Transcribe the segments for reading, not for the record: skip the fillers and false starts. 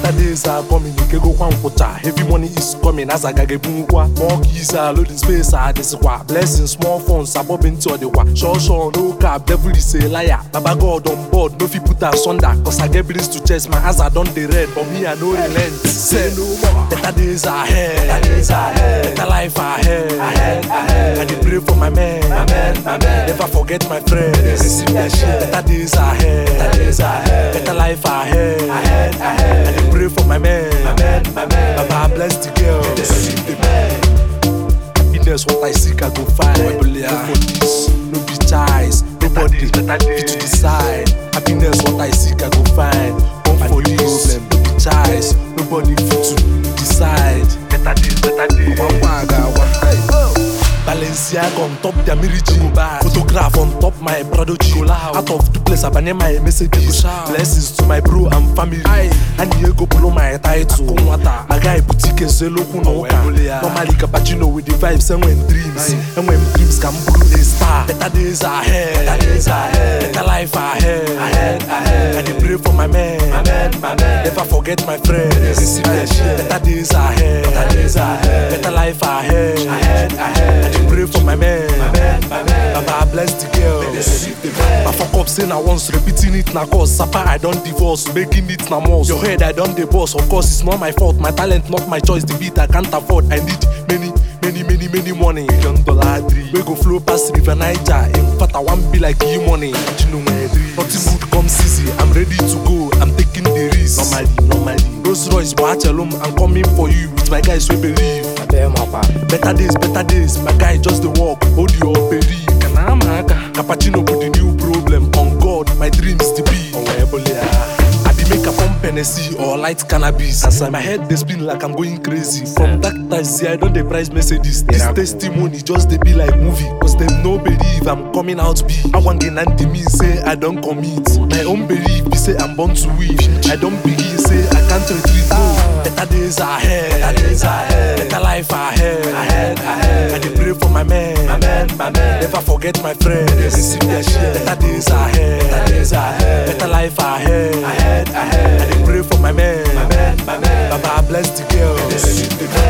Better days are coming, you can go one quarter. Heavy money is coming as I get more keys are loading space. This is what blessings, small phones, are bobbing to the wa. Sure, no cap, devil is a liar. Baba God on board, no fi put us under. Cause I get bills to chase my ass, I done the red. But me, I know relent. Say no more. Better days are ahead. Better life ahead. I did pray for my man. Never forget my friends. Better days are ahead. Better life ahead. I did pray for my man. Baba bless the girls. Happiness, what I seek, I go find. No for this, no be ties. Nobody fit to decide. Happiness, what I seek, I go find. One for this, no be ties. Nobody fit to decide. Better days. Balenciaga on top their Miriji. Photograph on top my Prado G. Out of the place, I ban my Mercedes. Blessings to my bro and family. And you go below my title. My guy boutique zelo kuno. Normally cappuccino with the vibes and when dreams. And when dreams can brew a star. Better days ahead. Better life ahead. I dey pray for my man. Never forget my friends. Better days ahead. Better life ahead. I dey pray for my man. Baba bless the girls. I fuck up saying I once repeating it na cause Sapa I don't divorce, making it na most. Your head I don't the boss, of course it's not my fault. My talent not my choice, the beat I can't afford. I need many money. $1 we go flow past River Niger. In fact I want be like you money. Nothing good comes easy, I'm ready to go, I'm taking the risk. Normally Rolls Royce, Bachelum, I'm coming for you with my guys we believe. Better days, my guy just the walk, hold your berry. Cappuccino with the new problem, on God, my dream is to be. I be make a pump Hennessy or light cannabis. As my head they spin like I'm going crazy. From that time, see I don't dey price Mercedes. This testimony just they be like movie. Cause them no believe I'm coming out be. I want get anti me say I don't commit. My own belief be say I'm born to win. I don't begin say I can't retreat. Better days ahead. Better life ahead. I dey pray for my man. Never forget my friends. Better days ahead. Better life ahead. I dey pray for my man. Baba bless the girls.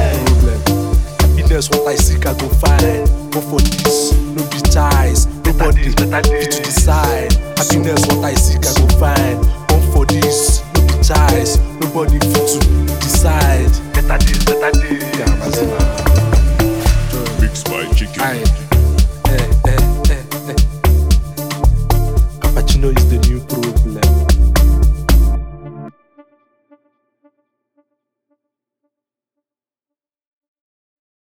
Happiness, what I seek, I go find. Go for this, no be ties. Nobody fit to decide. Happiness, what I seek, I go find. Go for this, no be ties. Nobody fit to decide. Better days.